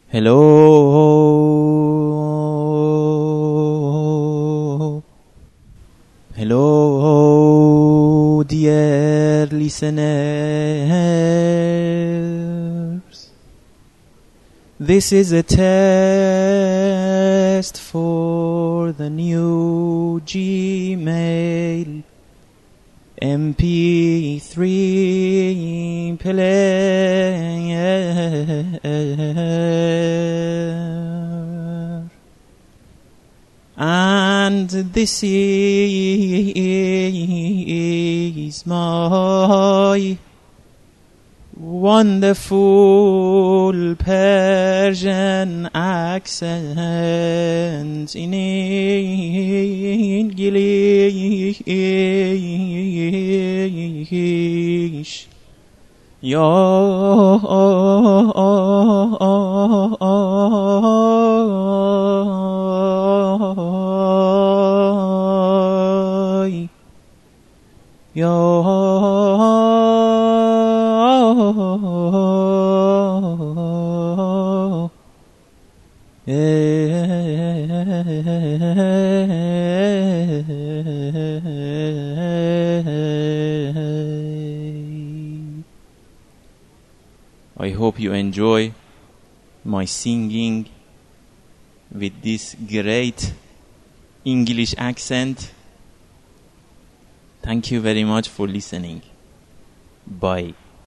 Hello, hello, dear listeners. This is a test for the new Gmail MP3 player, and this is my wonderful Persian accent in English. I hope you enjoy my singing with this great English accent. Thank you very much for listening. Bye.